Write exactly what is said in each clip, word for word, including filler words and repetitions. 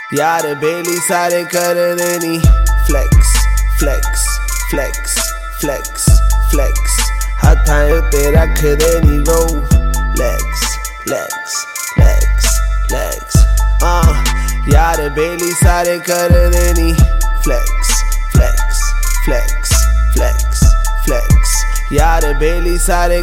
यार बेली सारे कर देनी flex flex flex flex flex हथां उत्ते रख देनी रो लेग्स लेग्स लेग्स लेग्स आ यार बेली सारे कर देनी flex flex flex flex flex यार बेली सारे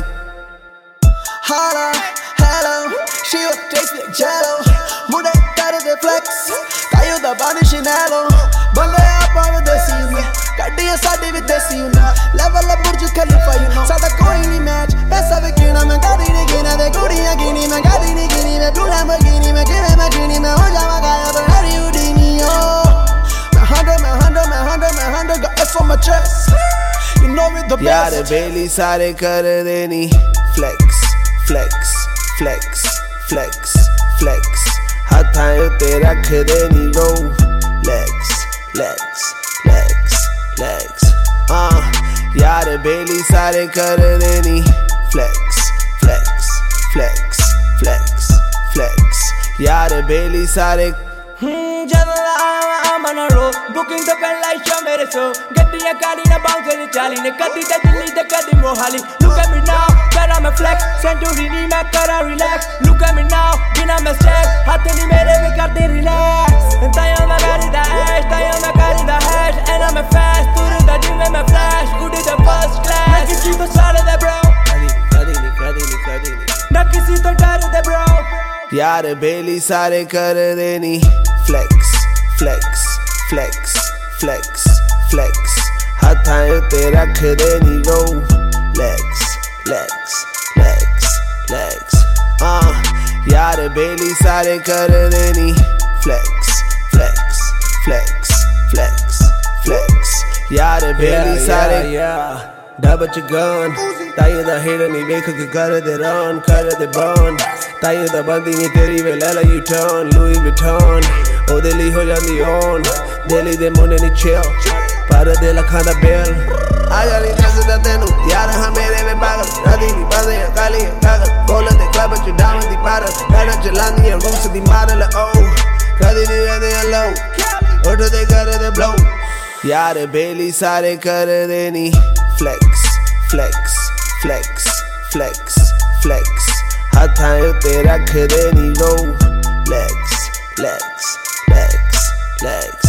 Holla, hello, she was tasty like jello. Mude got the flex, caiu da banda chinelo. Banda a pava desse you know, cadê sabe with desse you know. Level up Burj Khalifa you know. Sada koi nahi match, essa vikina mein gadi nahi gina, de guriya gini mein gadi nahi gini, mein blue Lamborghini mein give mein gini, mein ho jawa gaya to Harry Houdini oh. My hundred, my hundred, my hundred, my hundred got S on my chest. You know me the best. यार बेली सारे कर देनी flex flex flex flex flex हथां उत्ते रख देनी रो legs legs legs legs आ यार बेली सारे कर देनी flex flex flex flex flex यार बेली सारे Hmm, ਜਦੋਂ ਆਇਆ I'm on a roll, booking the pen like show ਮੇਰੇ ਸੋ ਗੱਡੀਆਂ ਕਾਲੀ ਨਾ ਬਾਉਂਸਰ ਨੇ ਚਾਲੀ ਨੇ ਕਦੀ ਤੇ ਦਿੱਲੀ ਤੇ ਕਦੀ Mohali look at me now ਕਰਾਂ ਮੈਂ flex Santorini ਮੈਂ ਕਰਾਂ relax look at me now ਬਿਨਾ ਮੈਂ stress ਹੱਥ ਨਹੀਂ ਮੇਰੇ ਵੀ ਕਰਦੇ relax ਤਾਇਆ ਮੈਂ ਕਰਦਾ ਐਸ਼ ਤਾਇਆ ਮੈਂ ਕਰਦਾ hash and I'm a fast ਤੁਰਦਾ ਜਿਵੇਂ ਮੈਂ flash ਉੱਡੀ ਦਾ first class ਮੈਂ ਕਿਸੇ ਤੋਂ ਸਾਲਦਾ bro ਕਦੀ ਕਦੀ ਨਹੀਂ ਕਦੀ ਨਹੀਂ ਕਦੀ ਨਹੀਂ ਨਾ ਕਿਸੇ ਤੋਂ ਡਰਦਾ bro यार बेली सारे कर देनी flex flex flex flex flex हथां उत्ते रख देनी रो legs legs legs legs आ यार बेली सारे कर देनी flex flex flex flex flex यार बेली सारे double your gun ताई दा हेड नहीं देख के कर दे run कर दे burn ताई दा बंदी नहीं तेरी वे ले ला you turn Louis Vuitton ओ दिली हो जाती on दिली दे मुंडे नहीं chill पर दे लखां दा bill आ जानी दसदा तेनू यार हां मेरे में पागल नदी दी पासे काली कागल बोल दे क्लब च डाउन दी पार गाना चलानी है रूस दी मारल ओ कदी नहीं रहते alone उठ दे कर दे blow यार बेली सारे कर देनी flex flex flex flex flex हथां उत्ते रख देनी रो legs legs legs legs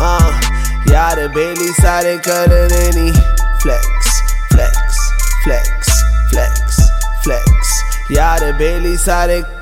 आ यार बेली सारे कर देनी flex flex flex flex flex यार बेली सारे